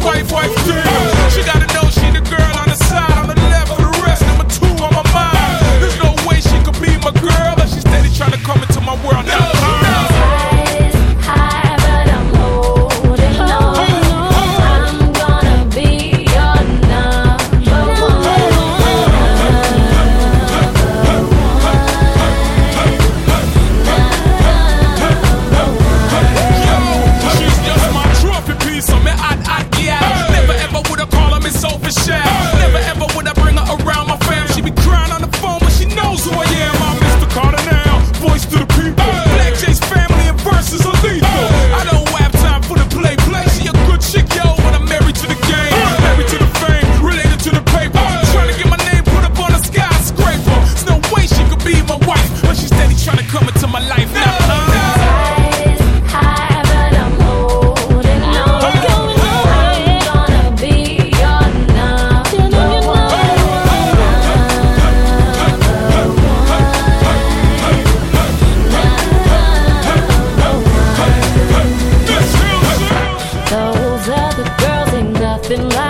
wife, damn. She gotta know she the girl on the side, on the left for the rest, number 2 on my mind. There's no way she could be my girl, but she's steady trying to come into my world now. Never ever would I bring her around my fam. She be crying on the phone, but she knows who I am. I'm Mr. Cardinal, voice to the people. Black J's family and verses are lethal. I don't have time for the play. She a good chick, yo, but I'm married to the game, married to the fame, related to the paper. Trying to get my name put up on a skyscraper. There's no way she could be my wife, but she's steady trying to come into my life now. Those other girls ain't nothing like